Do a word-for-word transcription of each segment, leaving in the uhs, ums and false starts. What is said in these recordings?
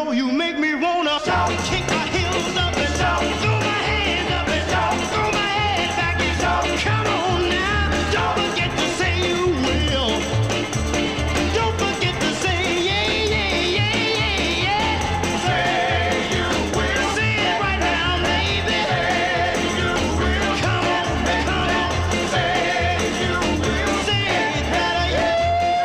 know you make me wanna shout, kick my heels up and shout, throw my hands up and shout, throw my head back and shout. Come on now, don't forget to say you will. Don't forget to say yeah, yeah, yeah, yeah, yeah. Say you will. Say it right now, baby. Say you will. Come on, come on. Say you will. Say it better, yeah.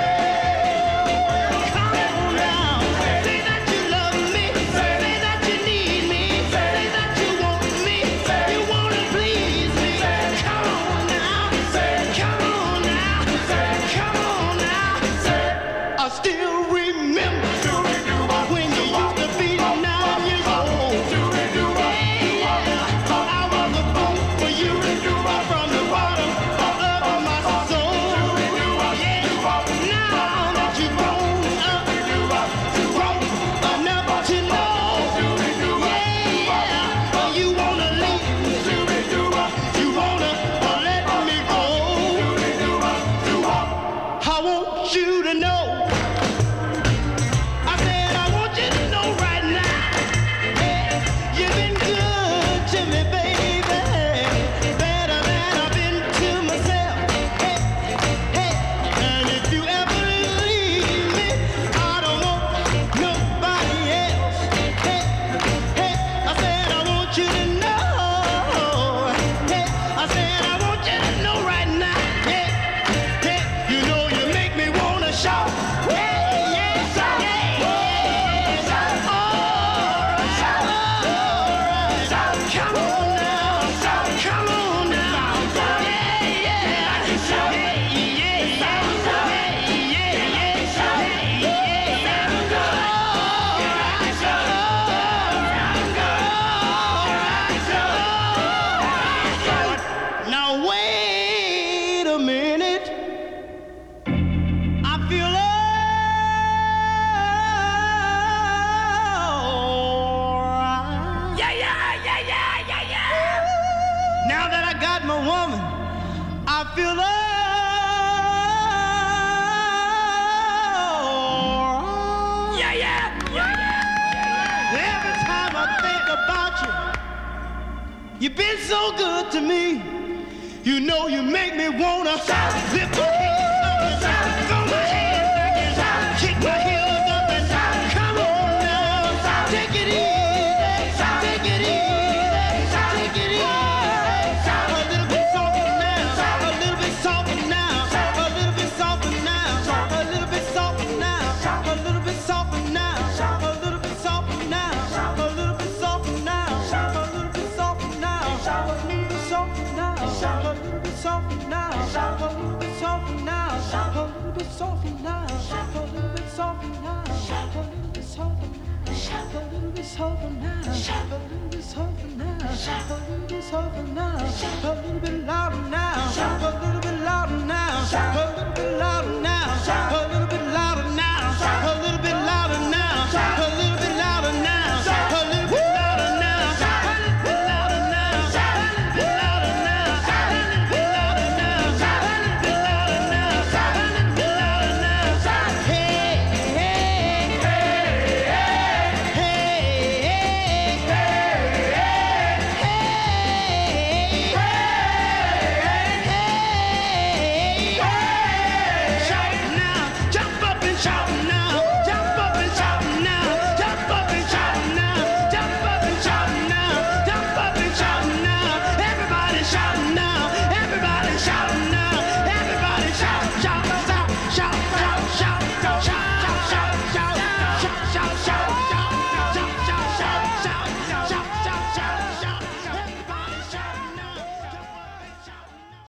Come on now. Say that you love me. Say that you need me. Say that you want me. You wanna please me. Come on now. Come on now. Come on now. I still remember when you used to be nine years old. Yeah, I was a fool for you from the bottom of my soul. Yeah, now that you've grown up, grown enough to know, yeah, you wanna leave, you wanna let me go. I want you to know. I said I want you to know right now. Yeah, you've been good to me, baby. Better than I've been to myself. Hey, hey, and if you ever leave me, I don't want nobody else. Hey, hey, I said I want you to know. Hey, I said I want you to know right now. Yeah, yeah, you know you make me wanna shout. Yeah, yeah, shout. Yeah, yeah, shout. All right, shout. All right, shout. Come on now, shout. Come on now, shout. Yeah, yeah, shout. Yeah, yeah, shout. Yeah, yeah, yeah, shout. Yeah, yeah, all right, shout. All right, shout. Now wait a minute. I feel alright. Yeah, yeah, yeah, yeah, yeah, yeah. Now that I got my woman, I feel alright. Yeah, yeah, yeah, yeah. Every time I think about you, you've been so good to me. You know you make me wanna shout, lift my hands up and shout, throw my hands back and shout, kick my heels up and shout. Come on now, shout, take it easy, shout, take it easy, shout, take it easy, shout. A little bit softer now, shout, a little bit softer now, shout, a little bit softer now, shout, a little bit softer now, shout, a little bit softer now, shout, a little bit softer now, shout, a little bit softer now, shout, a little bit softer now, shout, a little bit softer now, shout, a little bit softer now, shout, a little bit softer now, shout, a little bit softer now, shout, a little bit softer now, shout, a little bit softer now, shout, a little bit softer now, shout, a little bit softer now, shout, a little bit softer now, shout, a little bit louder now, shout, a little bit louder now, shout, a little bit louder now, shout, a little bit louder now, shout, a little bit louder now, shout, a little bit louder now, shout, a little bit louder now, shout, a little bit louder now, shout, a little bit louder now, shout, a little bit louder now, shout, a little bit louder now, shout, a little bit louder now, shout. Hey, hey, hey, hey, hey, hey, hey, hey, hey, shout now, jump up and shout